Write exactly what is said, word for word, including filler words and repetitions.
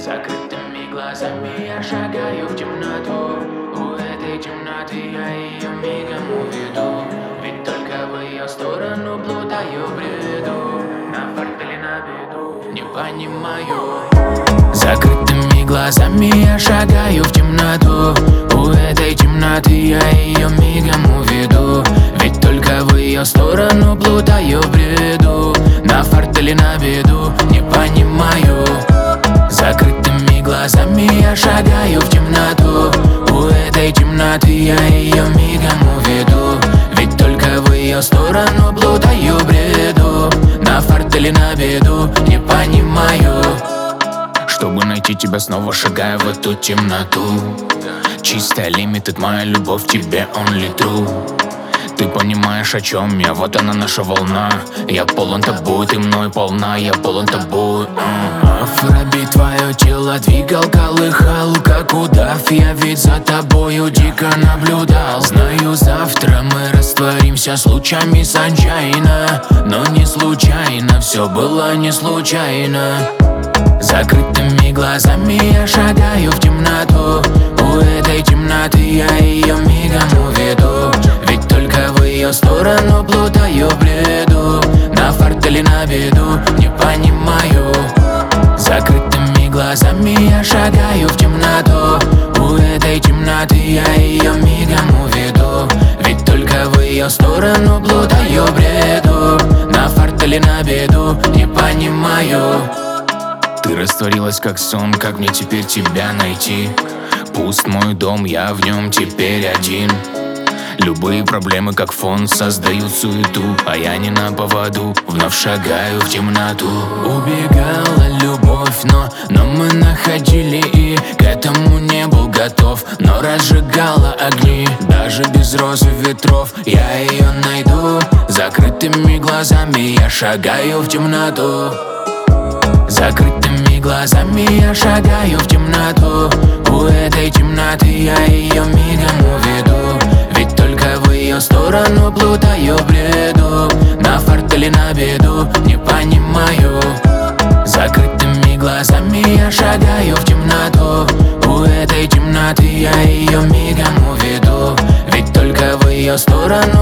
Закрытыми глазами я шагаю в темноту. У этой темноты я ее мигом уведу. Ведь только в ее сторону плутаю в бреду. На фарт или на беду, не понимаю. Закрытыми глазами я шагаю в темноту. У этой темноты я ее мигом уведу. Ведь только в ее сторону плутаю в бреду. На фарт или на беду, не понимаю. Закрытыми глазами я шагаю в темноту. У этой темноты я ее мигом уведу. Ведь только в ее сторону плутаю в бреду. На фарт или на беду, не понимаю. Чтобы найти тебя, снова шагаю в эту темноту. Чистая лимитед, моя любовь тебе only true. Ты понимаешь, о чем я, вот она наша волна. Я полон тобой, ты мной полна, я полон тобой. Афробит, твое тело двигал, колыхал, как удав. Я ведь за тобою дико наблюдал. Знаю, завтра мы растворимся с лучами саншайна. Но не случайно, все было не случайно. Закрытыми глазами я шагаю в темноту. У этой темноты я ее мигом уведу. Ведь только в ее сторону плутаю в бреду. На фарт или на беду, не понимаю. Закрытыми глазами я шагаю в темноту. У этой темноты я ее мигом уведу. Ведь только в ее сторону плутаю в бреду. На фарт или на беду, не понимаю. Ты растворилась как сон, как мне теперь тебя найти? Пуст мой дом, я в нем теперь один. Любые проблемы как фон создают суету, а я не на поводу, вновь шагаю в темноту. Убегала любовь, но, но мы находили и к этому не был готов. Но разжигала огни, даже без роз и ветров. Я ее найду. Закрытыми глазами я шагаю в темноту. Закрытыми глазами я шагаю в темноту. У этой темноты я ее мигом уведу. Ведь только в ее сторону плутаю в бреду. На фарт или на беду, не понимаю. Закрытыми глазами я шагаю в темноту. У этой темноты я ее мигом уведу. Ведь только в ее сторону